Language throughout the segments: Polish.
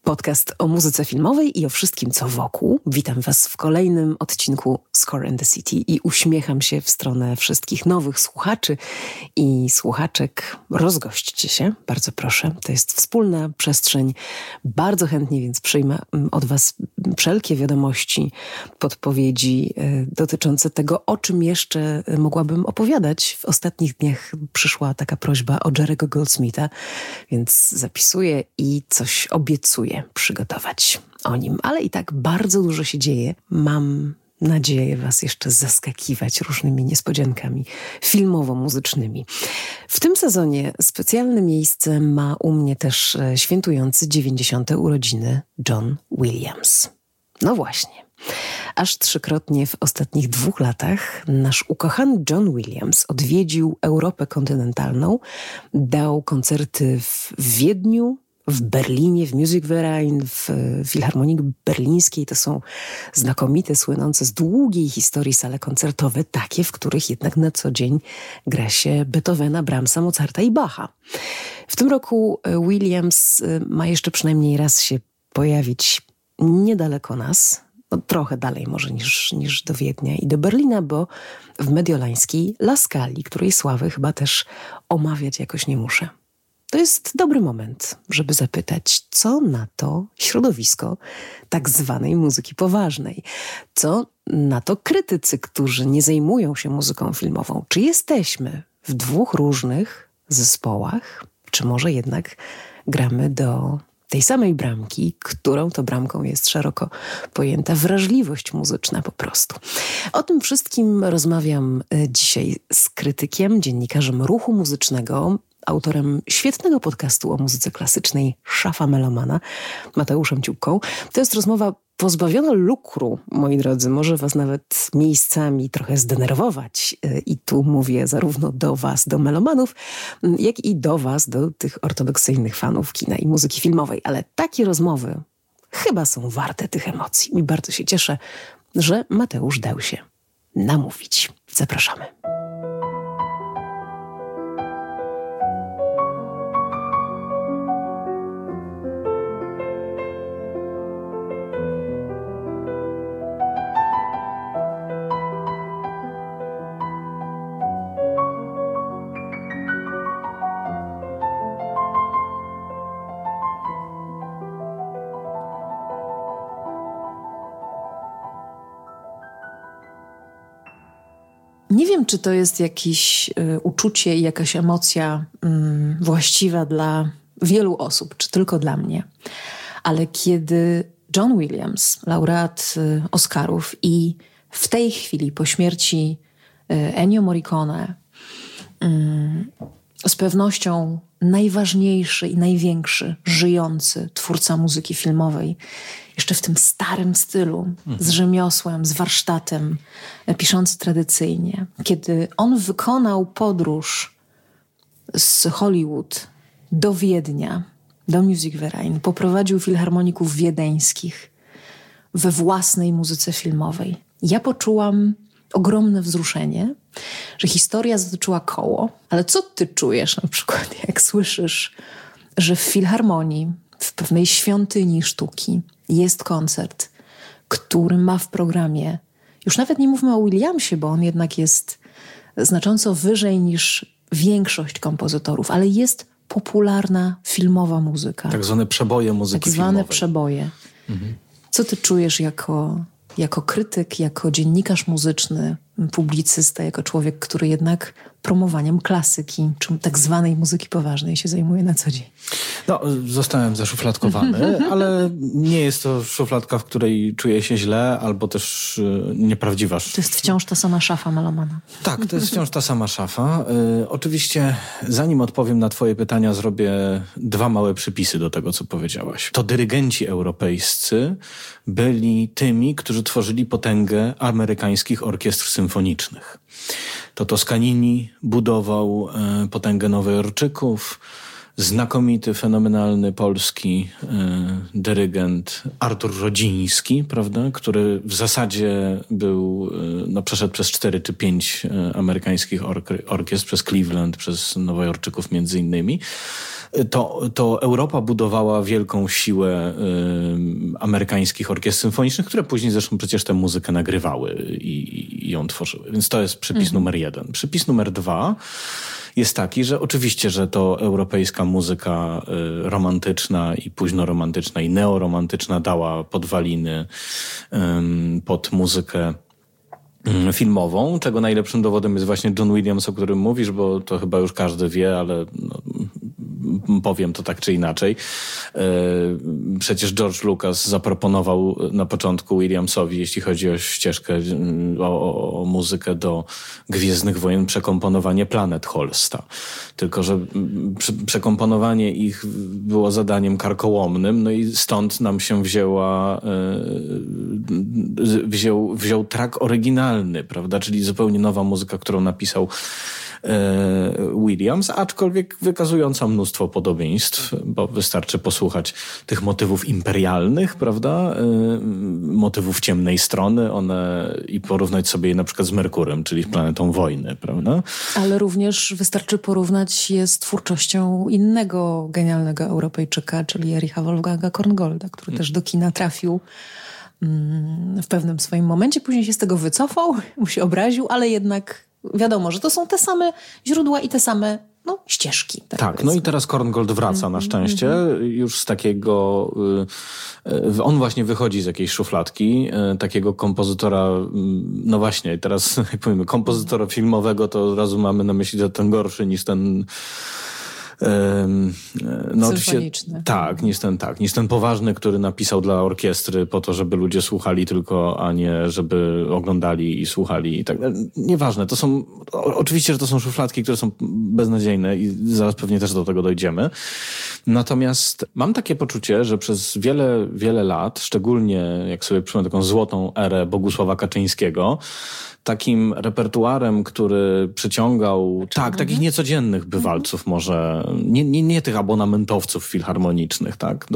Podcast o muzyce filmowej i o wszystkim, co wokół. Witam Was w kolejnym odcinku Score and the City i uśmiecham się w stronę wszystkich nowych słuchaczy i słuchaczek. Rozgośćcie się, bardzo proszę. To jest wspólna przestrzeń. Bardzo chętnie więc przyjmę od Was wszelkie wiadomości, podpowiedzi dotyczące tego, o czym jeszcze mogłabym opowiadać. W ostatnich dniach przyszła taka prośba o Jerry'ego Goldsmitha, więc zapisuję i coś obiecuję przygotować o nim. Ale i tak bardzo dużo się dzieje. Mam nadzieję Was jeszcze zaskakiwać różnymi niespodziankami filmowo-muzycznymi. W tym sezonie specjalne miejsce ma u mnie też świętujący 90. urodziny John Williams. No właśnie. Aż 3-krotnie w ostatnich 2 latach nasz ukochany John Williams odwiedził Europę kontynentalną, dał koncerty w Wiedniu, w Berlinie, w Musikverein, w Filharmonii Berlińskiej. To są znakomite, słynące z długiej historii sale koncertowe, takie, w których jednak na co dzień gra się Beethovena, Brahmsa, Mozarta i Bacha. W tym roku Williams ma jeszcze przynajmniej raz się pojawić niedaleko nas, no trochę dalej może niż do Wiednia i do Berlina, bo w mediolańskiej La Scali, której sławy chyba też omawiać jakoś nie muszę. To jest dobry moment, żeby zapytać, co na to środowisko tak zwanej muzyki poważnej. Co na to krytycy, którzy nie zajmują się muzyką filmową. Czy jesteśmy w 2 różnych zespołach, czy może jednak gramy do tej samej bramki, którą to bramką jest szeroko pojęta wrażliwość muzyczna po prostu. O tym wszystkim rozmawiam dzisiaj z krytykiem, dziennikarzem ruchu muzycznego, autorem świetnego podcastu o muzyce klasycznej Szafa Melomana, Mateuszem Ciupką. To jest rozmowa pozbawiona lukru, moi drodzy. Może was nawet miejscami trochę zdenerwować. I tu mówię zarówno do was, do melomanów, jak i do was, do tych ortodoksyjnych fanów kina i muzyki filmowej. Ale takie rozmowy chyba są warte tych emocji. I bardzo się cieszę, że Mateusz dał się namówić. Zapraszamy. Nie wiem, czy to jest jakieś uczucie i jakaś emocja właściwa dla wielu osób, czy tylko dla mnie. Ale kiedy John Williams, laureat Oscarów i w tej chwili po śmierci Ennio Morricone z pewnością najważniejszy i największy żyjący twórca muzyki filmowej, jeszcze w tym starym stylu, z rzemiosłem, z warsztatem, piszący tradycyjnie. Kiedy on wykonał podróż z Hollywood do Wiednia, do Musikverein, poprowadził filharmoników wiedeńskich we własnej muzyce filmowej. Ja poczułam ogromne wzruszenie, że historia zatoczyła koło. Ale co ty czujesz na przykład, jak słyszysz, że w filharmonii, w pewnej świątyni sztuki jest koncert, który ma w programie, już nawet nie mówmy o Williamsie, bo on jednak jest znacząco wyżej niż większość kompozytorów, ale jest popularna filmowa muzyka. Tak zwane przeboje muzyki filmowej. Tak zwane przeboje. Co ty czujesz jako krytyk, jako dziennikarz muzyczny, publicysta, jako człowiek, który jednak promowaniem klasyki, czy tak zwanej muzyki poważnej się zajmuje na co dzień? No, zostałem zaszufladkowany, ale nie jest to szufladka, w której czuję się źle, albo też nieprawdziwa. To jest wciąż ta sama szafa melomana. Tak, to jest wciąż ta sama szafa. Oczywiście, zanim odpowiem na twoje pytania, zrobię 2 małe przypisy do tego, co powiedziałaś. To dyrygenci europejscy byli tymi, którzy tworzyli potęgę amerykańskich orkiestr symfonicznych. To Toscanini budował potęgę nowojorczyków, znakomity, fenomenalny polski dyrygent Artur Rodziński, prawda, który w zasadzie był, przeszedł przez 4 czy 5 amerykańskich orkiestr, przez Cleveland, przez Nowojorczyków między innymi. To Europa budowała wielką siłę amerykańskich orkiestr symfonicznych, które później zresztą przecież tę muzykę nagrywały i ją tworzyły. Więc to jest przypis numer 1. Przypis numer 2 jest taki, że oczywiście, że to europejska muzyka romantyczna i późnoromantyczna i neoromantyczna dała podwaliny pod muzykę filmową, czego najlepszym dowodem jest właśnie John Williams, o którym mówisz, bo to chyba już każdy wie, ale powiem to tak czy inaczej. Przecież George Lucas zaproponował na początku Williamsowi, jeśli chodzi o ścieżkę, o muzykę do Gwiezdnych Wojen, przekomponowanie Planet Holsta. Tylko że przekomponowanie ich było zadaniem karkołomnym, no i stąd nam się wziął track oryginalny, prawda? Czyli zupełnie nowa muzyka, którą napisał Williams, aczkolwiek wykazująca mnóstwo podobieństw, bo wystarczy posłuchać tych motywów imperialnych, prawda? Motywów ciemnej strony, i porównać sobie je na przykład z Merkurem, czyli planetą wojny, prawda? Ale również wystarczy porównać je z twórczością innego genialnego Europejczyka, czyli Ericha Wolfganga Korngolda, który też do kina trafił w pewnym swoim momencie. Później się z tego wycofał, mu się obraził, ale jednak wiadomo, że to są te same źródła i te same ścieżki. Tak, no i teraz Korngold wraca na szczęście. Już z takiego... On właśnie wychodzi z jakiejś szufladki, takiego kompozytora, no właśnie, teraz jak powiemy, kompozytora filmowego, to od razu mamy na myśli ten gorszy niż ten... symfoniczny. Niż ten poważny, który napisał dla orkiestry po to, żeby ludzie słuchali tylko, a nie żeby oglądali i słuchali i tak. Nieważne, to są, oczywiście, że to są szufladki, które są beznadziejne i zaraz pewnie też do tego dojdziemy. Natomiast mam takie poczucie, że przez wiele, wiele lat, szczególnie jak sobie przypomnę taką złotą erę Bogusława Kaczyńskiego, takim repertuarem, który przyciągał takich niecodziennych bywalców może, nie tych abonamentowców filharmonicznych, tak,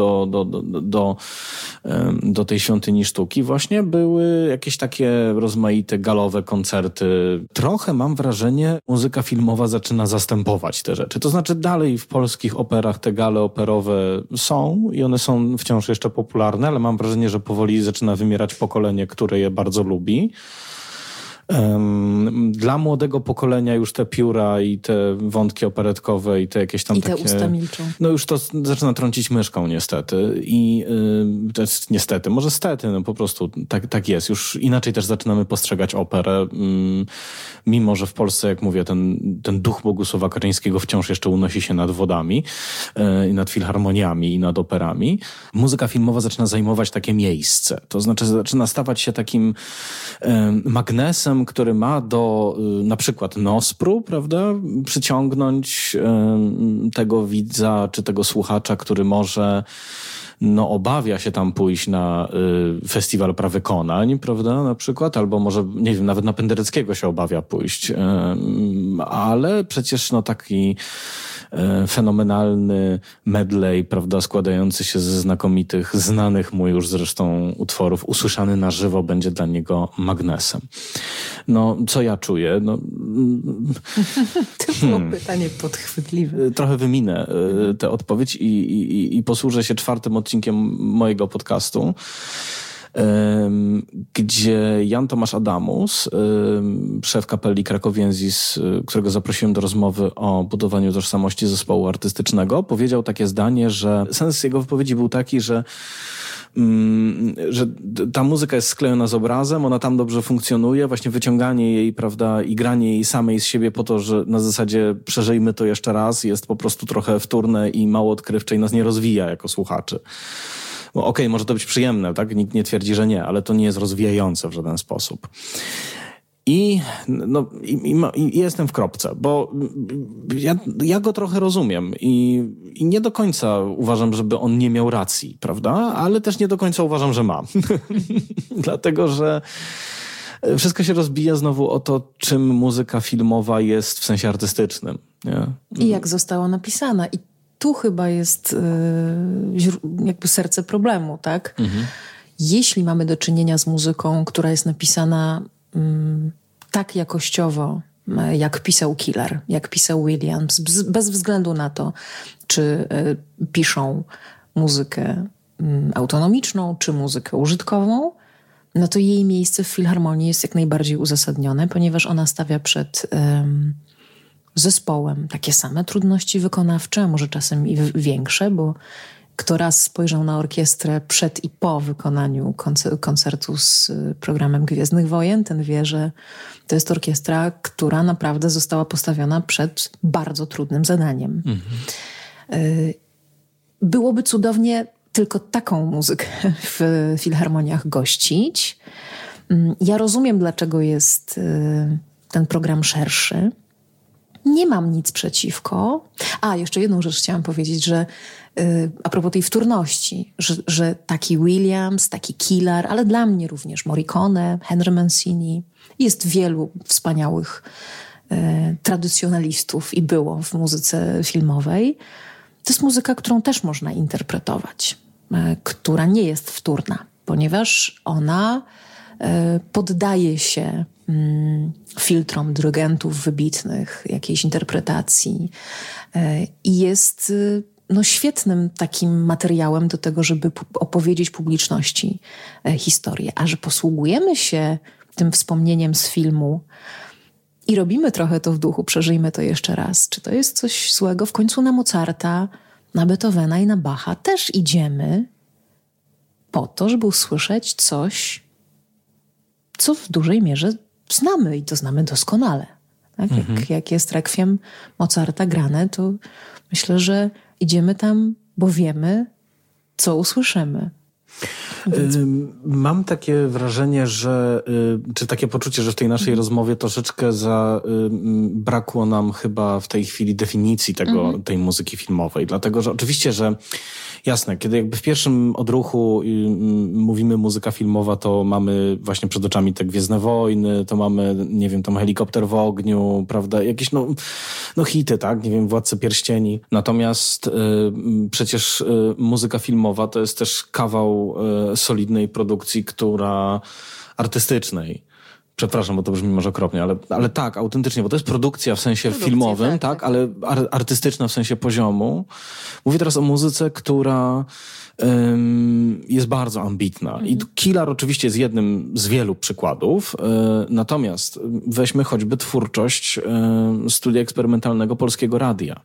do tej świątyni sztuki właśnie były jakieś takie rozmaite galowe koncerty. Trochę mam wrażenie, muzyka filmowa zaczyna zastępować te rzeczy. To znaczy dalej w polskich operach te gale operowe są i one są wciąż jeszcze popularne, ale mam wrażenie, że powoli zaczyna wymierać pokolenie, które je bardzo lubi. Dla młodego pokolenia już te pióra i te wątki operetkowe i te jakieś tam takie... I te usta milczą. No już to zaczyna trącić myszką niestety. I to jest niestety, może stety, no po prostu tak jest. Już inaczej też zaczynamy postrzegać operę. Mimo że w Polsce, jak mówię, ten duch Bogusława Kaczyńskiego wciąż jeszcze unosi się nad wodami i nad filharmoniami i nad operami. Muzyka filmowa zaczyna zajmować takie miejsce. To znaczy zaczyna stawać się takim magnesem, który ma do na przykład Nospru, prawda, przyciągnąć tego widza czy tego słuchacza, który może obawia się tam pójść na festiwal prawykonań, prawda, na przykład, albo może, nie wiem, nawet na Pendereckiego się obawia pójść, ale przecież taki fenomenalny medley, prawda, składający się ze znakomitych, znanych mu już zresztą utworów, usłyszany na żywo będzie dla niego magnesem. Co ja czuję? To było pytanie podchwytliwe. Trochę wyminę tę odpowiedź i posłużę się 4. odcinkiem mojego podcastu, gdzie Jan Tomasz Adamus, szef kapeli Krakowiensis, którego zaprosiłem do rozmowy o budowaniu tożsamości zespołu artystycznego, powiedział takie zdanie, że sens jego wypowiedzi był taki, że ta muzyka jest sklejona z obrazem, ona tam dobrze funkcjonuje, właśnie wyciąganie jej, prawda, i granie jej samej z siebie po to, że na zasadzie przeżyjmy to jeszcze raz, jest po prostu trochę wtórne i mało odkrywcze i nas nie rozwija jako słuchaczy. Bo okej, może to być przyjemne, tak? Nikt nie twierdzi, że nie, ale to nie jest rozwijające w żaden sposób. I jestem w kropce, bo ja go trochę rozumiem i nie do końca uważam, żeby on nie miał racji, prawda? Ale też nie do końca uważam, że ma. Dlatego, że wszystko się rozbija znowu o to, czym muzyka filmowa jest w sensie artystycznym. Nie? I jak została napisana. I tu chyba jest jakby serce problemu, tak? Jeśli mamy do czynienia z muzyką, która jest napisana tak jakościowo, jak pisał Killer, jak pisał Williams, bez względu na to, czy piszą muzykę autonomiczną, czy muzykę użytkową, no to jej miejsce w filharmonii jest jak najbardziej uzasadnione, ponieważ ona stawia przed zespołem takie same trudności wykonawcze, a może czasem i większe, bo kto raz spojrzał na orkiestrę przed i po wykonaniu koncertu z programem Gwiezdnych Wojen, ten wie, że to jest orkiestra, która naprawdę została postawiona przed bardzo trudnym zadaniem. Byłoby cudownie tylko taką muzykę w filharmoniach gościć. Ja rozumiem, dlaczego jest ten program szerszy. Nie mam nic przeciwko. Jeszcze jedną rzecz chciałam powiedzieć, że a propos tej wtórności, że taki Williams, taki Killer, ale dla mnie również Morricone, Henry Mancini, jest wielu wspaniałych tradycjonalistów i było w muzyce filmowej. To jest muzyka, którą też można interpretować, która nie jest wtórna, ponieważ ona poddaje się filtrom dyrygentów wybitnych, jakiejś interpretacji i jest świetnym takim materiałem do tego, żeby opowiedzieć publiczności historię. A że posługujemy się tym wspomnieniem z filmu i robimy trochę to w duchu, przeżyjmy to jeszcze raz. Czy to jest coś złego? W końcu na Mozarta, na Beethovena i na Bacha też idziemy po to, żeby usłyszeć coś, co w dużej mierze znamy i to znamy doskonale. Tak? Jak jest rekwiem Mozarta grane, to myślę, że idziemy tam, bo wiemy, co usłyszymy. Więc... Mam takie wrażenie, czy takie poczucie, że w tej naszej rozmowie troszeczkę brakło nam chyba w tej chwili definicji tej muzyki filmowej. Dlatego, że oczywiście, że jasne, kiedy jakby w pierwszym odruchu mówimy muzyka filmowa, to mamy właśnie przed oczami te Gwiezdne Wojny, to mamy, nie wiem, tam Helikopter w ogniu, prawda, jakieś hity, tak, nie wiem, Władcy Pierścieni. Natomiast przecież muzyka filmowa to jest też kawał solidnej produkcji, artystycznej. Przepraszam, bo to brzmi może okropnie, ale tak, autentycznie, bo to jest produkcja w sensie filmowym, tak, ale artystyczna w sensie poziomu. Mówię teraz o muzyce, która jest bardzo ambitna. I Killer oczywiście jest jednym z wielu przykładów, natomiast weźmy choćby twórczość studia eksperymentalnego Polskiego Radia.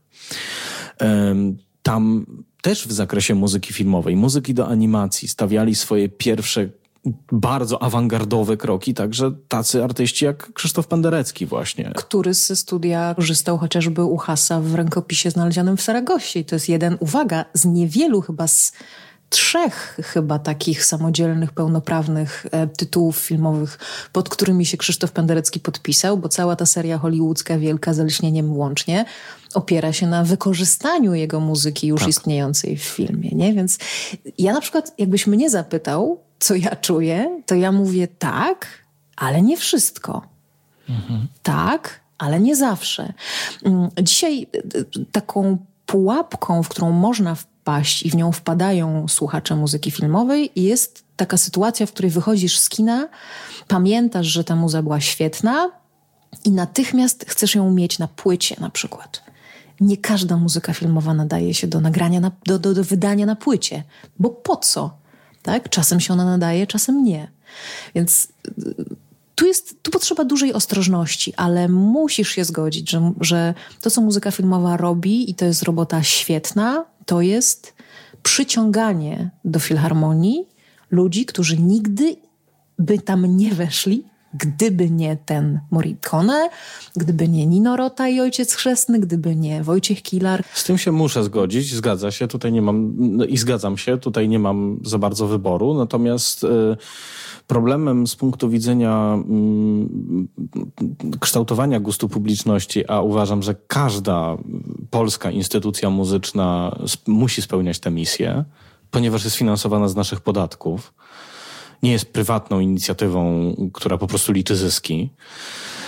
Tam też w zakresie muzyki filmowej, muzyki do animacji stawiali swoje pierwsze bardzo awangardowe kroki, także tacy artyści jak Krzysztof Penderecki właśnie. Który ze studia korzystał chociażby u Hasa w rękopisie znalezionym w Saragosie. I to jest jeden, uwaga, z niewielu chyba z 3 chyba takich samodzielnych, pełnoprawnych tytułów filmowych, pod którymi się Krzysztof Penderecki podpisał, bo cała ta seria hollywoodzka wielka, Zaleśnieniem łącznie, opiera się na wykorzystaniu jego muzyki już istniejącej w filmie, nie? Więc ja na przykład, jakbyś mnie zapytał, co ja czuję, to ja mówię tak, ale nie wszystko. Tak, ale nie zawsze. Dzisiaj taką pułapką, w którą można wpaść i w nią wpadają słuchacze muzyki filmowej, jest taka sytuacja, w której wychodzisz z kina, pamiętasz, że ta muza była świetna i natychmiast chcesz ją mieć na płycie na przykład. Nie każda muzyka filmowa nadaje się do nagrania, do wydania na płycie. Bo po co? Tak? Czasem się ona nadaje, czasem nie. Więc tu potrzeba dużej ostrożności, ale musisz się zgodzić, że to, co muzyka filmowa robi, i to jest robota świetna, to jest przyciąganie do filharmonii ludzi, którzy nigdy by tam nie weszli, gdyby nie ten Morricone, gdyby nie Nino Rota i Ojciec Chrzestny, gdyby nie Wojciech Kilar. Z tym się muszę zgodzić, zgadza się, zgadzam się, tutaj nie mam za bardzo wyboru, natomiast problemem z punktu widzenia kształtowania gustu publiczności, a uważam, że każda polska instytucja muzyczna musi spełniać tę misję, ponieważ jest finansowana z naszych podatków, nie jest prywatną inicjatywą, która po prostu liczy zyski,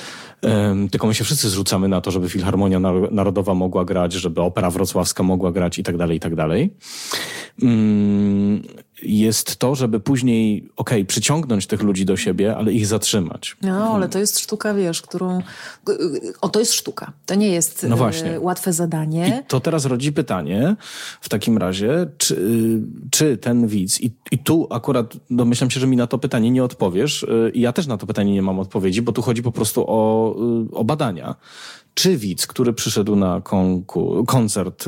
Tylko my się wszyscy zrzucamy na to, żeby Filharmonia Narodowa mogła grać, żeby Opera Wrocławska mogła grać i tak dalej, i tak dalej. Jest to, żeby później, przyciągnąć tych ludzi do siebie, ale ich zatrzymać. No, ale to jest sztuka, wiesz, którą... to jest sztuka. To nie jest łatwe zadanie. I to teraz rodzi pytanie w takim razie, czy ten widz... I tu akurat domyślam się, że mi na to pytanie nie odpowiesz. I ja też na to pytanie nie mam odpowiedzi, bo tu chodzi po prostu o badania. Czy widz, który przyszedł na koncert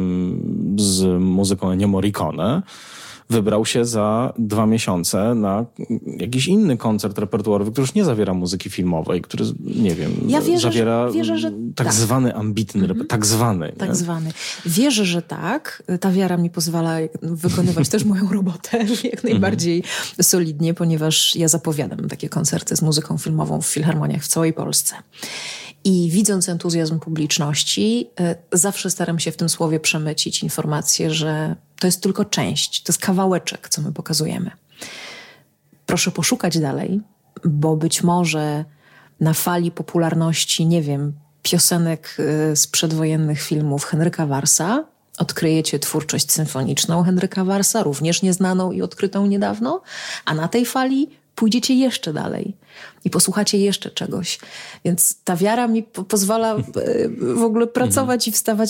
z muzyką Ennio Morricone, wybrał się za 2 miesiące na jakiś inny koncert repertuarowy, który już nie zawiera muzyki filmowej, który, nie wiem, zawiera tak zwany ambitny, tak zwany. Wierzę, że tak. Ta wiara mi pozwala wykonywać też moją robotę jak najbardziej solidnie, ponieważ ja zapowiadam takie koncerty z muzyką filmową w filharmoniach w całej Polsce. I widząc entuzjazm publiczności, zawsze staram się w tym słowie przemycić informację, że to jest tylko część, to jest kawałeczek, co my pokazujemy. Proszę poszukać dalej, bo być może na fali popularności, nie wiem, piosenek z przedwojennych filmów Henryka Warsa odkryjecie twórczość symfoniczną Henryka Warsa, również nieznaną i odkrytą niedawno, a na tej fali pójdziecie jeszcze dalej i posłuchacie jeszcze czegoś. Więc ta wiara mi pozwala w ogóle pracować i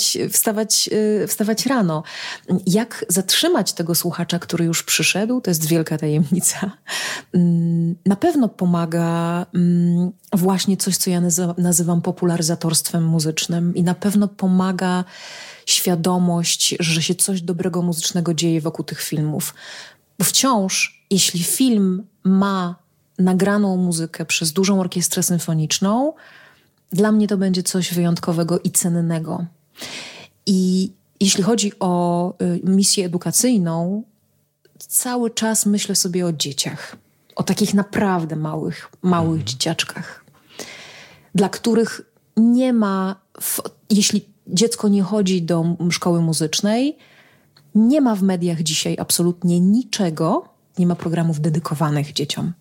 wstawać rano. Jak zatrzymać tego słuchacza, który już przyszedł, to jest wielka tajemnica. Na pewno pomaga właśnie coś, co ja nazywam popularyzatorstwem muzycznym i na pewno pomaga świadomość, że się coś dobrego muzycznego dzieje wokół tych filmów. Bo wciąż, jeśli film ma nagraną muzykę przez dużą orkiestrę symfoniczną, dla mnie to będzie coś wyjątkowego i cennego. I jeśli chodzi o misję edukacyjną, cały czas myślę sobie o dzieciach. O takich naprawdę małych dzieciaczkach, dla których nie ma, jeśli dziecko nie chodzi do szkoły muzycznej, nie ma w mediach dzisiaj absolutnie niczego, nie ma programów dedykowanych dzieciom.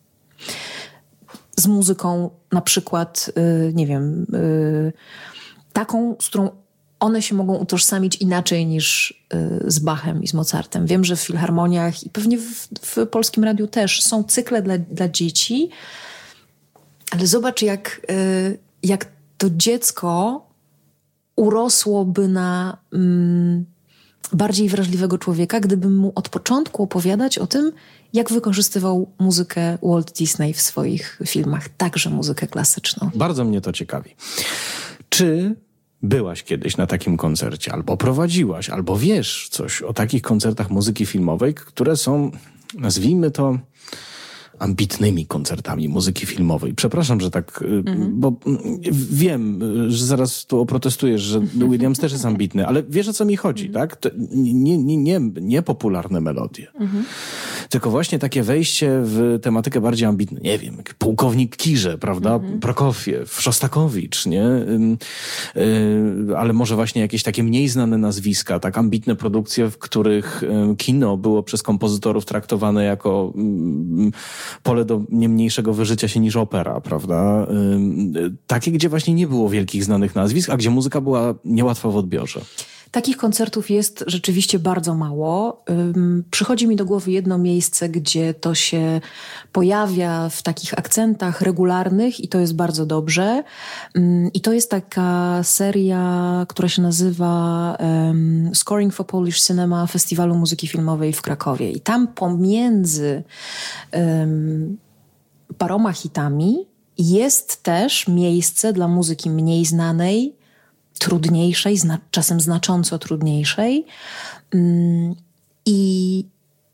Z muzyką na przykład, taką, z którą one się mogą utożsamić inaczej niż z Bachem i z Mozartem. Wiem, że w filharmoniach i pewnie w Polskim Radiu też są cykle dla dzieci, ale zobacz, jak to dziecko urosłoby na bardziej wrażliwego człowieka, gdyby mu od początku opowiadać o tym, jak wykorzystywał muzykę Walt Disney w swoich filmach, także muzykę klasyczną. Bardzo mnie to ciekawi. Czy byłaś kiedyś na takim koncercie, albo prowadziłaś, albo wiesz coś o takich koncertach muzyki filmowej, które są, nazwijmy to, ambitnymi koncertami muzyki filmowej. Przepraszam, że tak, bo wiem, że zaraz tu oprotestujesz, że Williams też jest ambitny, ale wiesz, o co mi chodzi, tak? To nie popularne melodie, tylko właśnie takie wejście w tematykę bardziej ambitną. Nie wiem, Pułkownik Kirze, prawda? Prokofiew, Szostakowicz, nie? Ale może właśnie jakieś takie mniej znane nazwiska, tak ambitne produkcje, w których kino było przez kompozytorów traktowane jako pole do nie mniejszego wyżycia się niż opera, prawda? Takie, gdzie właśnie nie było wielkich znanych nazwisk, a gdzie muzyka była niełatwa w odbiorze. Takich koncertów jest rzeczywiście bardzo mało. Przychodzi mi do głowy jedno miejsce, gdzie to się pojawia w takich akcentach regularnych i to jest bardzo dobrze. I to jest taka seria, która się nazywa Scoring for Polish Cinema Festiwalu Muzyki Filmowej w Krakowie. I tam pomiędzy paroma hitami jest też miejsce dla muzyki mniej znanej, trudniejszej, czasem znacząco trudniejszej i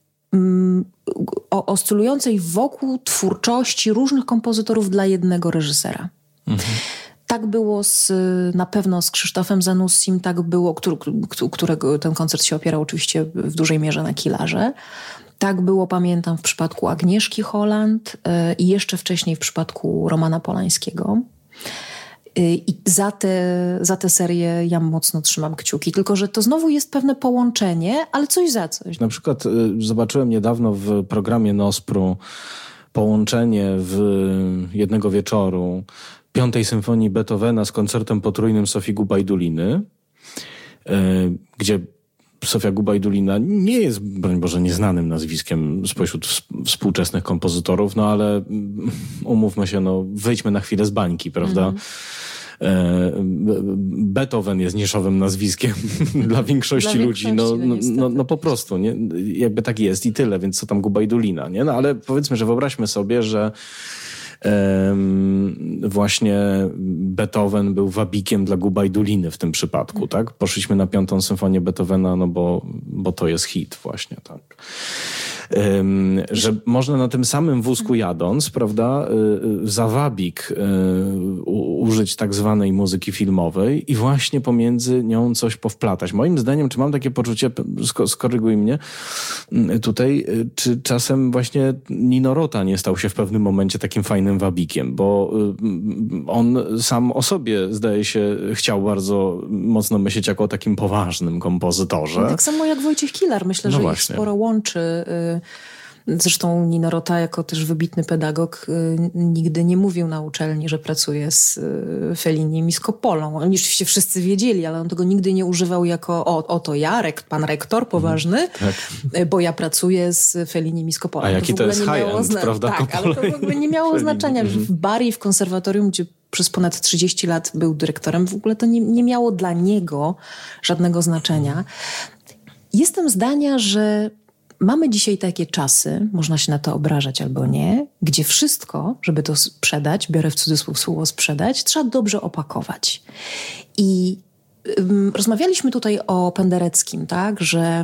oscylującej wokół twórczości różnych kompozytorów dla jednego reżysera. Tak było na pewno z Krzysztofem Zanussim, tak było, którego ten koncert się opierał oczywiście w dużej mierze na Kilarze. Tak było, pamiętam, w przypadku Agnieszki Holland i jeszcze wcześniej w przypadku Romana Polańskiego. I za tę serię ja mocno trzymam kciuki. Tylko że to znowu jest pewne połączenie, ale coś za coś. Na przykład zobaczyłem niedawno w programie Nospru połączenie jednego wieczoru 5. symfonii Beethovena z koncertem potrójnym Sofii Gubajduliny, gdzie Sofia Gubajdulina nie jest, broń Boże, nieznanym nazwiskiem spośród współczesnych kompozytorów, no ale umówmy się, no wyjdźmy na chwilę z bańki, prawda? Beethoven jest niszowym nazwiskiem dla większości ludzi. No po prostu, nie? Jakby tak jest i tyle, więc co tam Gubajdulina, nie? No ale powiedzmy, że wyobraźmy sobie, że właśnie Beethoven był wabikiem dla Gubajduliny w tym przypadku, tak? Poszliśmy na 5. symfonię Beethovena, no bo to jest hit właśnie, tak. Że można na tym samym wózku jadąc, prawda, za wabik użyć tak zwanej muzyki filmowej i właśnie pomiędzy nią coś powplatać. Moim zdaniem, czy mam takie poczucie, skoryguj mnie tutaj, czy czasem właśnie Nino Rota nie stał się w pewnym momencie takim fajnym wabikiem, bo on sam o sobie, zdaje się, chciał bardzo mocno myśleć jako o takim poważnym kompozytorze. No, tak samo jak Wojciech Kilar. Myślę, że ich sporo łączy. Zresztą Nino Rota, jako też wybitny pedagog, nigdy nie mówił na uczelni, że pracuje z Felliniem i z Coppolą. Oni oczywiście wszyscy wiedzieli, ale on tego nigdy nie używał jako oto ja, pan rektor poważny, bo ja pracuję z Felliniem i z Coppolą. A jaki to jest high-end, prawda? Tak, ale to w ogóle nie miało znaczenia. W Bari, w konserwatorium, gdzie przez ponad 30 lat był dyrektorem, w ogóle to nie miało dla niego żadnego znaczenia. Jestem zdania, że mamy dzisiaj takie czasy, można się na to obrażać albo nie, gdzie wszystko, żeby to sprzedać, biorę w cudzysłów słowo sprzedać, trzeba dobrze opakować. I rozmawialiśmy tutaj o Pendereckim, tak,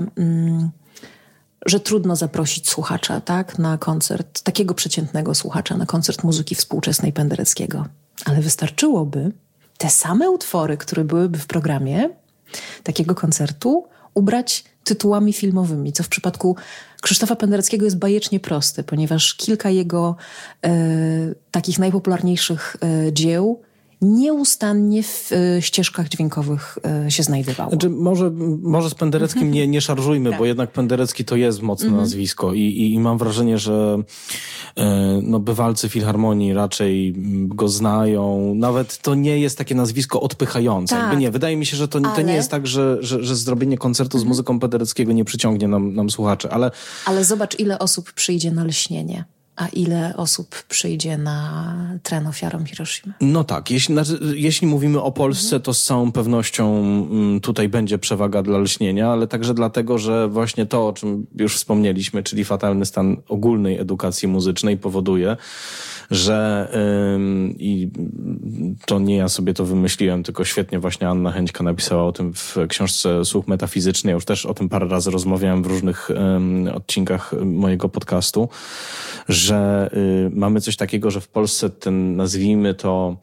że trudno zaprosić słuchacza, tak, na koncert, takiego przeciętnego słuchacza, na koncert muzyki współczesnej Pendereckiego. Ale wystarczyłoby te same utwory, które byłyby w programie takiego koncertu, ubrać tytułami filmowymi, co w przypadku Krzysztofa Pendereckiego jest bajecznie proste, ponieważ kilka jego takich najpopularniejszych dzieł nieustannie w ścieżkach dźwiękowych się znajdowało. Znaczy, może z Pendereckim nie szarżujmy, tak. Bo jednak Penderecki to jest mocne nazwisko i mam wrażenie, że bywalcy filharmonii raczej go znają. Nawet to nie jest takie nazwisko odpychające. Tak. Jakby nie, wydaje mi się, że to nie jest tak, że zrobienie koncertu z muzyką Pendereckiego nie przyciągnie nam słuchaczy. Ale zobacz, ile osób przyjdzie na Lśnienie. A ile osób przyjdzie na tren ofiarom Hiroshimy? No tak, jeśli mówimy o Polsce, to z całą pewnością tutaj będzie przewaga dla Lśnienia, ale także dlatego, że właśnie to, o czym już wspomnieliśmy, czyli fatalny stan ogólnej edukacji muzycznej powoduje, że i to nie ja sobie to wymyśliłem, tylko świetnie właśnie Anna Chęćka napisała o tym w książce Słuch metafizyczny. Ja już też o tym parę razy rozmawiałem w różnych odcinkach mojego podcastu, że mamy coś takiego, że w Polsce ten, nazwijmy to,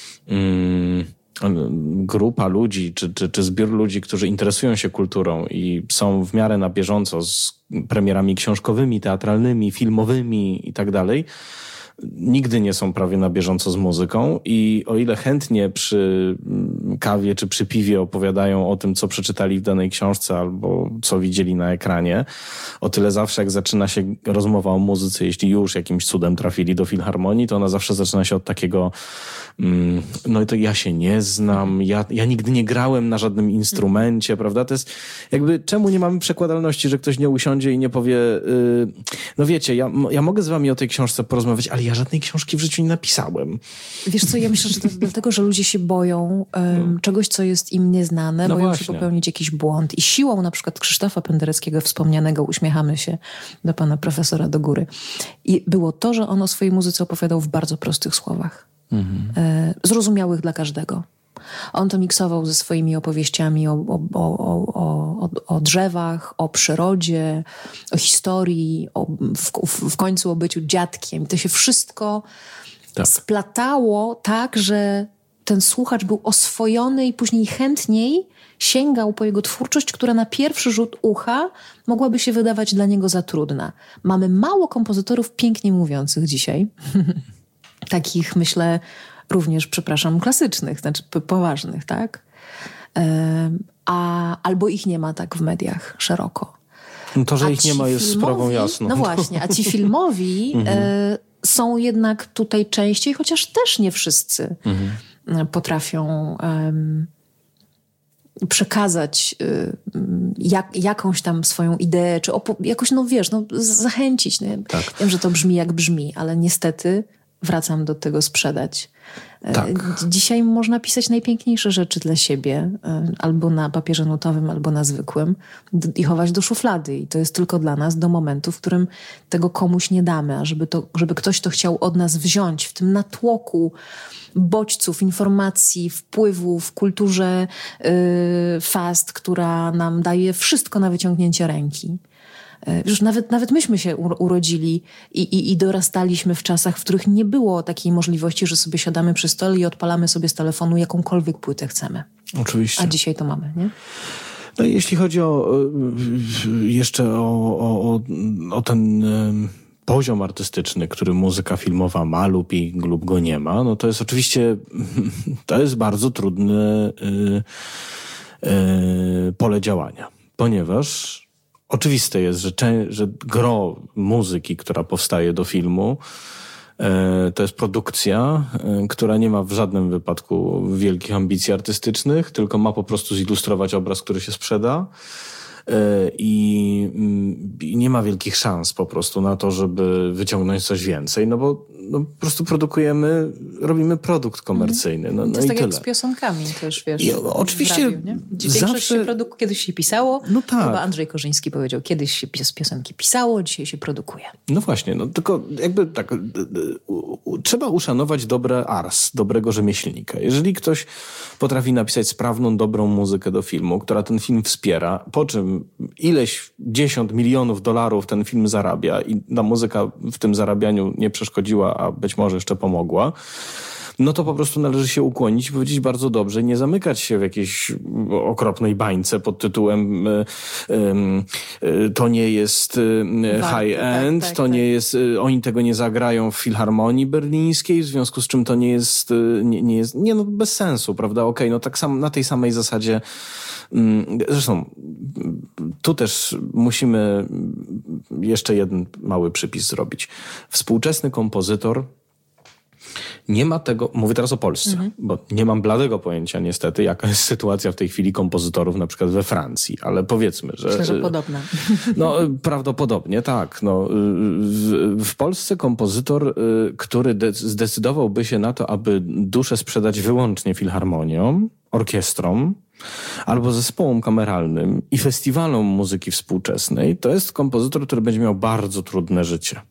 grupa ludzi, czy zbiór ludzi, którzy interesują się kulturą i są w miarę na bieżąco z premierami książkowymi, teatralnymi, filmowymi i tak dalej, nigdy nie są prawie na bieżąco z muzyką i o ile chętnie przy kawie czy przy piwie opowiadają o tym, co przeczytali w danej książce albo co widzieli na ekranie, o tyle zawsze jak zaczyna się rozmowa o muzyce, jeśli już jakimś cudem trafili do filharmonii, to ona zawsze zaczyna się od takiego no i to ja się nie znam, ja nigdy nie grałem na żadnym instrumencie, prawda? To jest jakby, czemu nie mamy przekładalności, że ktoś nie usiądzie i nie powie, no wiecie, ja mogę z wami o tej książce porozmawiać, ale ja żadnej książki w życiu nie napisałem. Wiesz co, ja myślę, że to dlatego, że ludzie się boją czegoś, co jest im nieznane, boją się popełnić jakiś błąd. I siłą na przykład Krzysztofa Pendereckiego wspomnianego, uśmiechamy się do pana profesora do góry, i było to, że on o swojej muzyce opowiadał w bardzo prostych słowach. Zrozumiałych dla każdego. On to miksował ze swoimi opowieściami o drzewach, o przyrodzie, o historii, w końcu o byciu dziadkiem. To się wszystko splatało tak, że ten słuchacz był oswojony i później chętniej sięgał po jego twórczość, która na pierwszy rzut ucha mogłaby się wydawać dla niego za trudna. Mamy mało kompozytorów pięknie mówiących dzisiaj. Takich, myślę, również, klasycznych, znaczy poważnych, tak? Albo ich nie ma tak w mediach szeroko. No to, że ich nie ma, jest sprawą jasną. No właśnie, a ci filmowi są jednak tutaj częściej, chociaż też nie wszyscy potrafią przekazać jakąś tam swoją ideę, czy jakoś, zachęcić. Tak. Wiem, że to brzmi jak brzmi, ale niestety wracam do tego sprzedać. Tak. Dzisiaj można pisać najpiękniejsze rzeczy dla siebie, albo na papierze notowym, albo na zwykłym i chować do szuflady. I to jest tylko dla nas do momentu, w którym tego komuś nie damy, a żeby ktoś to chciał od nas wziąć w tym natłoku bodźców, informacji, wpływów, kulturze fast, która nam daje wszystko na wyciągnięcie ręki. Już nawet myśmy się urodzili i dorastaliśmy w czasach, w których nie było takiej możliwości, że sobie siadamy przy stole i odpalamy sobie z telefonu jakąkolwiek płytę chcemy. Oczywiście. A dzisiaj to mamy, nie? No i jeśli chodzi jeszcze o ten poziom artystyczny, który muzyka filmowa ma lub go nie ma, no to jest oczywiście bardzo trudne pole działania, ponieważ oczywiste jest, że gro muzyki, która powstaje do filmu, to jest produkcja, która nie ma w żadnym wypadku wielkich ambicji artystycznych, tylko ma po prostu zilustrować obraz, który się sprzeda. I nie ma wielkich szans po prostu na to, żeby wyciągnąć coś więcej, bo po prostu robimy produkt komercyjny. No, to jest i tak tyle. jak z piosenkami też, wiesz. Oczywiście w radiu, zawsze kiedyś się pisało, tak. Chyba Andrzej Korzyński powiedział, kiedyś się piosenki pisało, dzisiaj się produkuje. No właśnie, tylko jakby tak, trzeba uszanować dobre ars, dobrego rzemieślnika. Jeżeli ktoś potrafi napisać sprawną, dobrą muzykę do filmu, która ten film wspiera, po czym ileś 10 milionów dolarów ten film zarabia i ta muzyka w tym zarabianiu nie przeszkodziła, a być może jeszcze pomogła, no to po prostu należy się ukłonić i powiedzieć bardzo dobrze, nie zamykać się w jakiejś okropnej bańce pod tytułem to nie jest high-end, tak, to nie jest, oni tego nie zagrają w Filharmonii Berlińskiej, w związku z czym to nie jest, bez sensu, prawda? Okej, no tak samo na tej samej zasadzie. Zresztą tu też musimy jeszcze jeden mały przypis zrobić. Współczesny kompozytor nie ma tego, mówię teraz o Polsce, bo nie mam bladego pojęcia niestety, jaka jest sytuacja w tej chwili kompozytorów na przykład we Francji, ale powiedzmy, że... Myślę, że podobna. No prawdopodobnie tak. No, w Polsce kompozytor, który zdecydowałby się na to, aby duszę sprzedać wyłącznie filharmoniom, orkiestrom, albo zespołom kameralnym i festiwalom muzyki współczesnej, to jest kompozytor, który będzie miał bardzo trudne życie.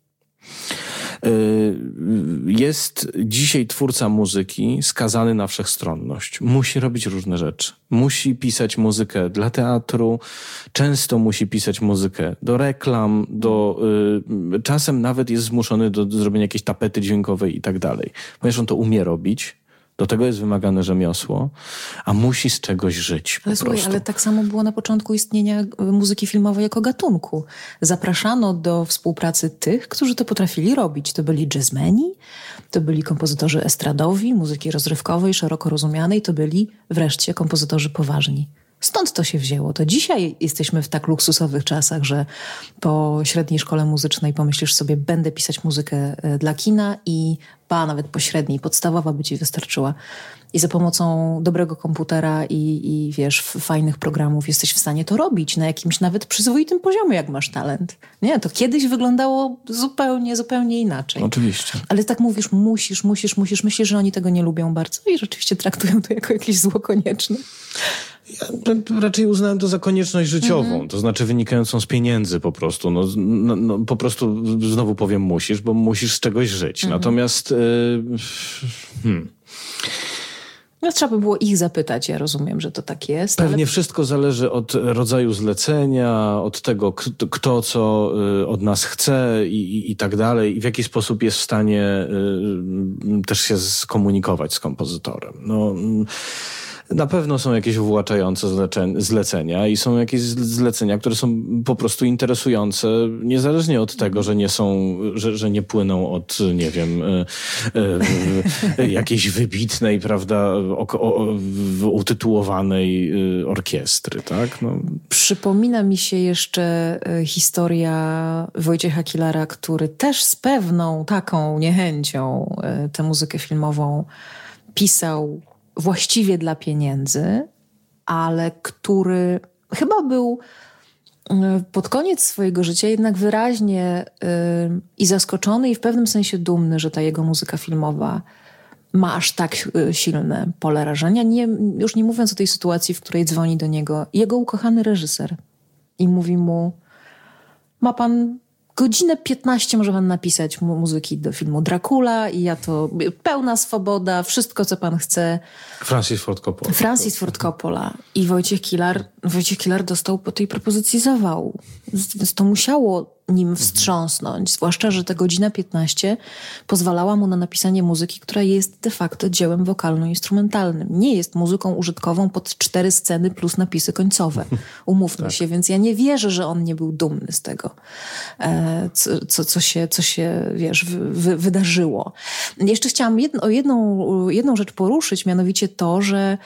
Jest dzisiaj twórca muzyki skazany na wszechstronność. Musi robić różne rzeczy. Musi pisać muzykę dla teatru, często musi pisać muzykę do reklam, czasem nawet jest zmuszony do zrobienia jakiejś tapety dźwiękowej i tak dalej. Ponieważ on to umie robić, do tego jest wymagane rzemiosło, a musi z czegoś żyć. Ale słuchaj, ale tak samo było na początku istnienia muzyki filmowej jako gatunku. Zapraszano do współpracy tych, którzy to potrafili robić. To byli jazzmeni, to byli kompozytorzy estradowi, muzyki rozrywkowej, szeroko rozumianej, to byli wreszcie kompozytorzy poważni. Stąd to się wzięło. To dzisiaj jesteśmy w tak luksusowych czasach, że po średniej szkole muzycznej pomyślisz sobie, będę pisać muzykę dla kina i nawet po średniej, podstawowa by ci wystarczyła. I za pomocą dobrego komputera i wiesz, fajnych programów jesteś w stanie to robić na jakimś nawet przyzwoitym poziomie, jak masz talent. Nie, to kiedyś wyglądało zupełnie inaczej. Oczywiście. Ale tak mówisz, musisz. Myślisz, że oni tego nie lubią bardzo i rzeczywiście traktują to jako jakieś zło konieczne. Ja raczej uznałem to za konieczność życiową, to znaczy wynikającą z pieniędzy po prostu. No, po prostu znowu powiem musisz, bo musisz z czegoś żyć. Natomiast no trzeba by było ich zapytać, ja rozumiem, że to tak jest. Pewnie wszystko zależy od rodzaju zlecenia, od tego, kto co od nas chce i tak dalej, i w jaki sposób jest w stanie też się skomunikować z kompozytorem. No, Na pewno są jakieś uwłaczające zlecenia i są jakieś zlecenia, które są po prostu interesujące, niezależnie od tego, że nie są, że nie płyną od, nie wiem, jakiejś wybitnej, prawda, utytułowanej orkiestry, tak? No. Przypomina mi się jeszcze historia Wojciecha Kilara, który też z pewną taką niechęcią tę muzykę filmową pisał właściwie dla pieniędzy, ale który chyba był pod koniec swojego życia jednak wyraźnie i zaskoczony i w pewnym sensie dumny, że ta jego muzyka filmowa ma aż tak silne pole rażenia. Już nie mówiąc o tej sytuacji, w której dzwoni do niego jego ukochany reżyser i mówi mu: ma pan godzinę 15, może pan napisać muzyki do filmu Dracula i ja to pełna swoboda, wszystko co pan chce. Francis Ford Coppola. I Wojciech Kilar dostał po tej propozycji zawału. Więc to musiało nim wstrząsnąć, zwłaszcza, że ta godzina 15 pozwalała mu na napisanie muzyki, która jest de facto dziełem wokalno-instrumentalnym. Nie jest muzyką użytkową pod 4 sceny plus napisy końcowe. Umówmy się, więc ja nie wierzę, że on nie był dumny z tego, co się wiesz, wydarzyło. Jeszcze chciałam jedną rzecz poruszyć, mianowicie to,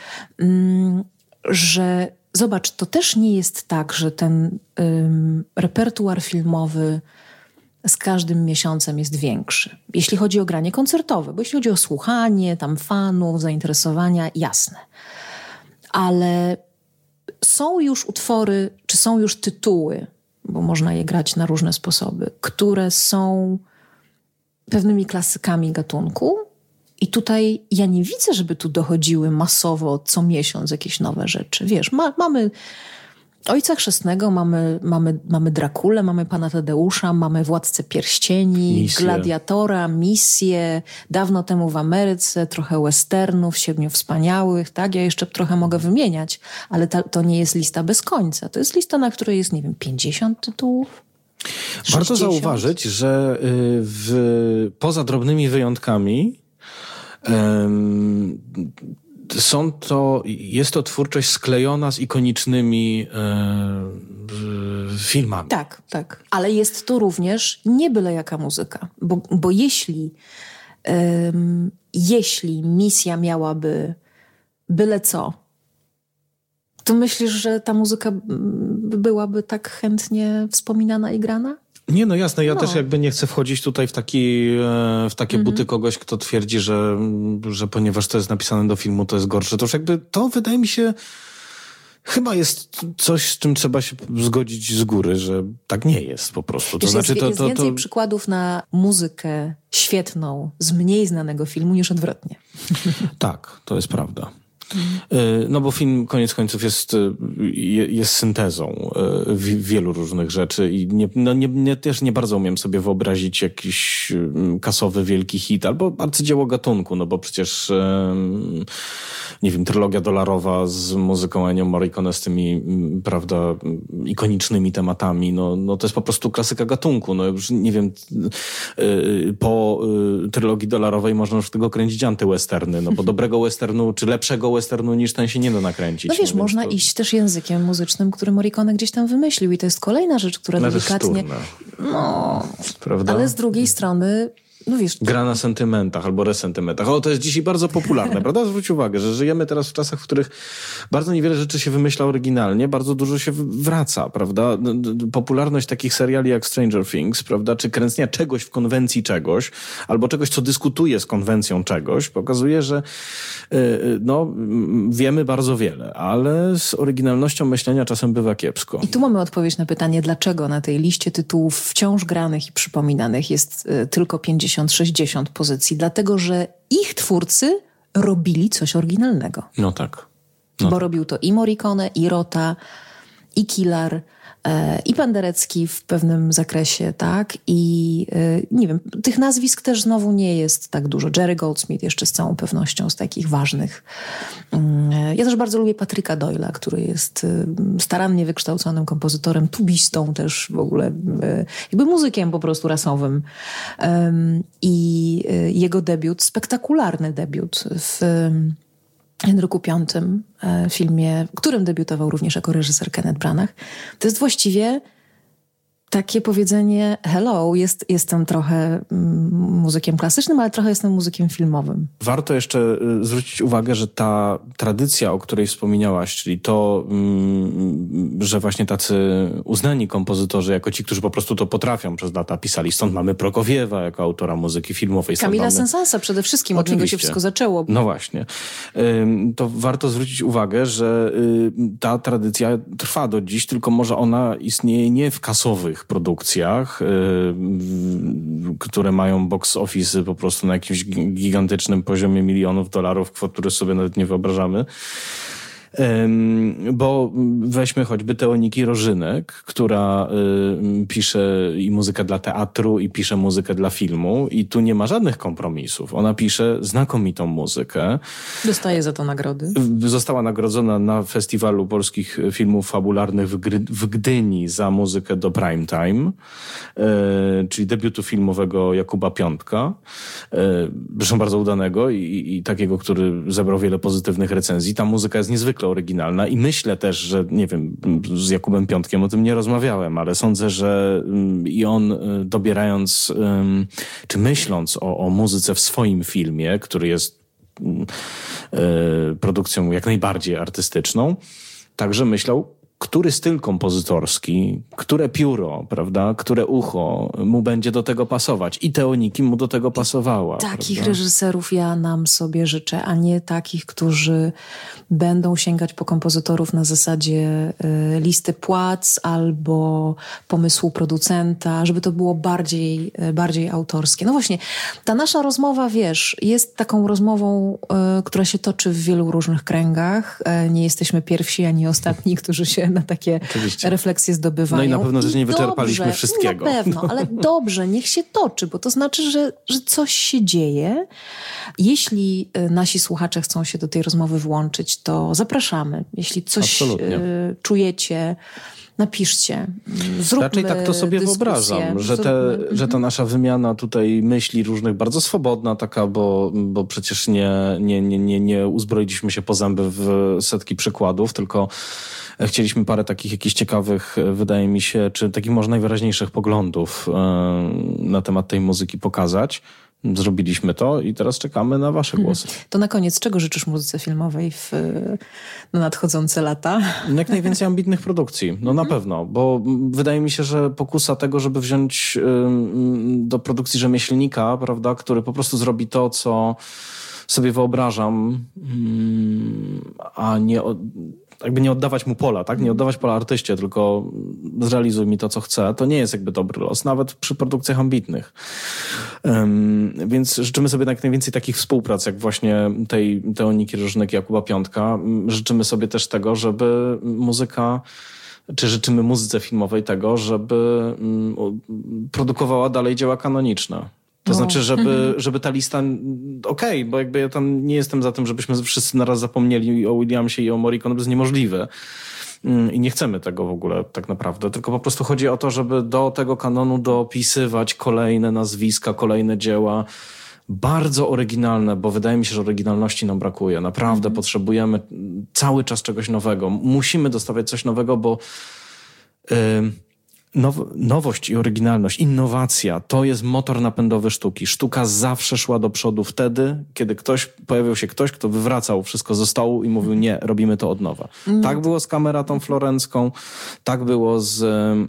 że zobacz, to też nie jest tak, że ten repertuar filmowy z każdym miesiącem jest większy. Jeśli chodzi o granie koncertowe, bo jeśli chodzi o słuchanie, tam fanów, zainteresowania, jasne. Ale są już utwory, czy są już tytuły, bo można je grać na różne sposoby, które są pewnymi klasykami gatunku. I tutaj ja nie widzę, żeby tu dochodziły masowo co miesiąc jakieś nowe rzeczy. Wiesz, mamy Ojca Chrzestnego, mamy Drakulę, mamy Pana Tadeusza, mamy Władcę Pierścieni, Misję. Gladiatora, Misję, dawno temu w Ameryce, trochę westernów, Siedmiu Wspaniałych, tak? Ja jeszcze trochę mogę wymieniać, ale to nie jest lista bez końca. To jest lista, na której jest, nie wiem, 50 tytułów. 60. Warto zauważyć, że poza drobnymi wyjątkami jest to twórczość sklejona z ikonicznymi filmami. Tak, tak. Ale jest to również nie byle jaka muzyka. Bo jeśli misja miałaby byle co, to myślisz, że ta muzyka byłaby tak chętnie wspominana i grana? Nie, no jasne, ja też jakby nie chcę wchodzić tutaj w takie buty kogoś, kto twierdzi, że ponieważ to jest napisane do filmu, to jest gorsze. To już jakby to wydaje mi się chyba jest coś, z czym trzeba się zgodzić z góry, że tak nie jest po prostu. To znaczy, jest więcej przykładów na muzykę świetną z mniej znanego filmu niż odwrotnie. Tak, to jest prawda. No bo film koniec końców jest syntezą wielu różnych rzeczy i też nie bardzo umiem sobie wyobrazić jakiś kasowy wielki hit albo arcydzieło gatunku, no bo przecież nie wiem, trylogia dolarowa z muzyką Ennio Morricone, z tymi, prawda, ikonicznymi tematami, no to jest po prostu klasyka gatunku. No już nie wiem, po trylogii dolarowej można już tego kręcić antywesterny, no bo dobrego westernu, czy lepszego westernu niż ten się nie da nakręcić. No wiesz, można iść też językiem muzycznym, który Morricone gdzieś tam wymyślił i to jest kolejna rzecz, która delikatnie... Prawda? Ale z drugiej strony... No wiesz, gra na sentymentach albo resentymentach. O, to jest dzisiaj bardzo popularne, prawda? Zwróć uwagę, że żyjemy teraz w czasach, w których bardzo niewiele rzeczy się wymyśla oryginalnie, bardzo dużo się wraca, prawda? Popularność takich seriali jak Stranger Things, prawda? Czy kręcenia czegoś w konwencji czegoś, albo czegoś, co dyskutuje z konwencją czegoś, pokazuje, że wiemy bardzo wiele, ale z oryginalnością myślenia czasem bywa kiepsko. I tu mamy odpowiedź na pytanie, dlaczego na tej liście tytułów wciąż granych i przypominanych jest tylko 50-60 pozycji. Dlatego, że ich twórcy robili coś oryginalnego. No tak. Bo robił to i Morricone, i Rota, i Kilar, i Penderecki w pewnym zakresie, tak? I nie wiem, tych nazwisk też znowu nie jest tak dużo. Jerry Goldsmith jeszcze z całą pewnością z takich ważnych. Ja też bardzo lubię Patryka Doyle'a, który jest starannie wykształconym kompozytorem, tubistą też w ogóle, jakby muzykiem po prostu rasowym. I jego debiut, spektakularny debiut w Henryku V, filmie, w którym debiutował również jako reżyser Kenneth Branagh. To jest właściwie takie powiedzenie hello, jestem trochę muzykiem klasycznym, ale trochę jestem muzykiem filmowym. Warto jeszcze zwrócić uwagę, że ta tradycja, o której wspomniałaś, czyli to, że właśnie tacy uznani kompozytorzy, jako ci, którzy po prostu to potrafią, przez lata pisali. Stąd mamy Prokofiewa jako autora muzyki filmowej. Kamila Saint-Saënsa przede wszystkim, od niego się wszystko zaczęło. No właśnie. To warto zwrócić uwagę, że ta tradycja trwa do dziś, tylko może ona istnieje nie w kasowych produkcjach, które mają box office po prostu na jakimś gigantycznym poziomie milionów dolarów, kwot, które sobie nawet nie wyobrażamy. Bo weźmy choćby Teoniki Rożynek, która pisze i muzykę dla teatru, i pisze muzykę dla filmu, i tu nie ma żadnych kompromisów. Ona pisze znakomitą muzykę. Dostaje za to nagrody. Została nagrodzona na Festiwalu Polskich Filmów Fabularnych w Gdyni za muzykę do Prime Time, czyli debiutu filmowego Jakuba Piątka. Zresztą bardzo udanego i takiego, który zebrał wiele pozytywnych recenzji. Ta muzyka jest niezwykle oryginalna i myślę też, że nie wiem, z Jakubem Piątkiem o tym nie rozmawiałem, ale sądzę, że i on dobierając, czy myśląc o muzyce w swoim filmie, który jest produkcją jak najbardziej artystyczną, także myślał, który styl kompozytorski, które pióro, prawda, które ucho mu będzie do tego pasować. I Teoniki mu do tego pasowała. Takich prawda? reżyserów ja nam sobie życzę, a nie takich, którzy będą sięgać po kompozytorów na zasadzie listy płac albo pomysłu producenta, żeby to było bardziej autorskie. No właśnie, ta nasza rozmowa, wiesz, jest taką rozmową, która się toczy w wielu różnych kręgach. Nie jesteśmy pierwsi ani ostatni, którzy się na takie refleksje zdobywają. No i na pewno też nie wyczerpaliśmy wszystkiego. Na pewno, ale dobrze, niech się toczy, bo to znaczy, że coś się dzieje. Jeśli nasi słuchacze chcą się do tej rozmowy włączyć, to zapraszamy. Jeśli coś czujecie, napiszcie. Zróbmy raczej tak to sobie wyobrażam, że ta nasza wymiana tutaj myśli różnych, bardzo swobodna taka, bo przecież nie uzbroiliśmy się po zęby w setki przykładów, tylko chcieliśmy parę takich jakichś ciekawych, wydaje mi się, czy takich może najwyraźniejszych poglądów na temat tej muzyki pokazać. Zrobiliśmy to i teraz czekamy na wasze głosy. To na koniec, czego życzysz muzyce filmowej na nadchodzące lata? Jak najwięcej ambitnych produkcji. No na pewno, bo wydaje mi się, że pokusa tego, żeby wziąć do produkcji rzemieślnika, prawda, który po prostu zrobi to, co sobie wyobrażam, a nie oddawać mu pola, tak? Nie oddawać pola artyście, tylko zrealizuj mi to, co chcę. To nie jest jakby dobry los, nawet przy produkcjach ambitnych. Więc życzymy sobie jak najwięcej takich współprac, jak właśnie tej Teoniki Rożynek i Jakuba Piątka. Życzymy sobie też tego, żeby życzymy muzyce filmowej tego, żeby produkowała dalej dzieła kanoniczne. To znaczy, żeby ta lista... Okej, bo jakby ja tam nie jestem za tym, żebyśmy wszyscy naraz zapomnieli o Williamsie i o Morricone, to jest niemożliwe. I nie chcemy tego w ogóle tak naprawdę. Tylko po prostu chodzi o to, żeby do tego kanonu dopisywać kolejne nazwiska, kolejne dzieła. Bardzo oryginalne, bo wydaje mi się, że oryginalności nam brakuje. Naprawdę potrzebujemy cały czas czegoś nowego. Musimy dostawiać coś nowego, bo... Nowość i oryginalność, innowacja, to jest motor napędowy sztuki. Sztuka zawsze szła do przodu wtedy, kiedy pojawił się ktoś, kto wywracał wszystko ze stołu i mówił, nie, robimy to od nowa. Tak było z Kameratą Florencką, tak było z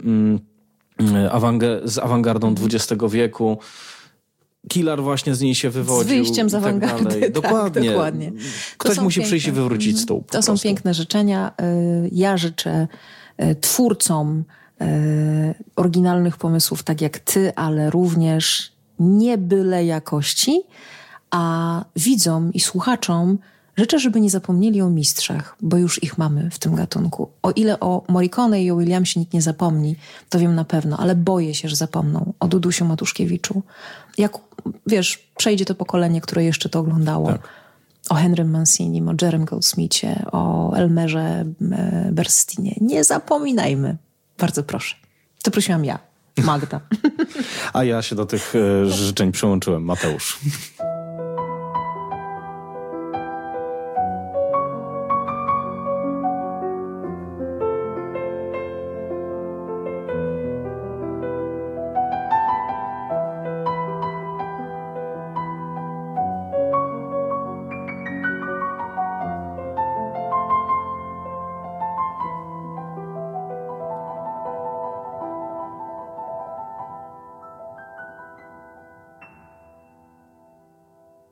awangardą XX wieku. Kilar właśnie z niej się wywodził. Z wyjściem z awangardy. Tak, dokładnie. Ktoś musi przyjść i wywrócić stół. To są piękne życzenia. Ja życzę twórcom oryginalnych pomysłów, tak jak ty, ale również nie byle jakości, a widzom i słuchaczom życzę, żeby nie zapomnieli o mistrzach, bo już ich mamy w tym gatunku. O ile o Morricone i o Williamsie nikt nie zapomni, to wiem na pewno, ale boję się, że zapomną o Dudusiu Matuszkiewiczu. Jak, wiesz, przejdzie to pokolenie, które jeszcze to oglądało. Tak. O Henrym Mancinim, o Jerem Goldsmithie, o Elmerze Bernsteinie. Nie zapominajmy. Bardzo proszę. To prosiłam ja, Magda. A ja się do tych życzeń przyłączyłem, Mateusz.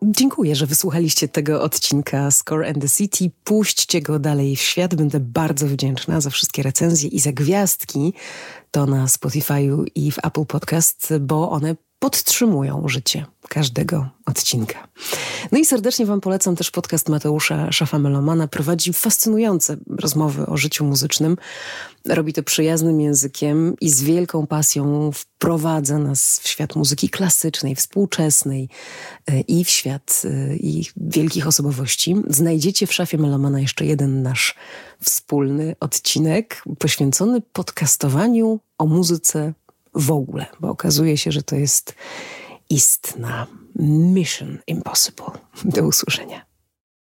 Dziękuję, że wysłuchaliście tego odcinka Score and the City. Puśćcie go dalej w świat. Będę bardzo wdzięczna za wszystkie recenzje i za gwiazdki. To na Spotify'u i w Apple Podcast, bo one podtrzymują życie każdego odcinka. No i serdecznie wam polecam też podcast Mateusza Szafa-Melomana. Prowadzi fascynujące rozmowy o życiu muzycznym. Robi to przyjaznym językiem i z wielką pasją wprowadza nas w świat muzyki klasycznej, współczesnej i w świat ich wielkich osobowości. Znajdziecie w Szafie Melomana jeszcze jeden nasz wspólny odcinek poświęcony podcastowaniu o muzyce w ogóle, bo okazuje się, że to jest istna Mission Impossible. Do usłyszenia.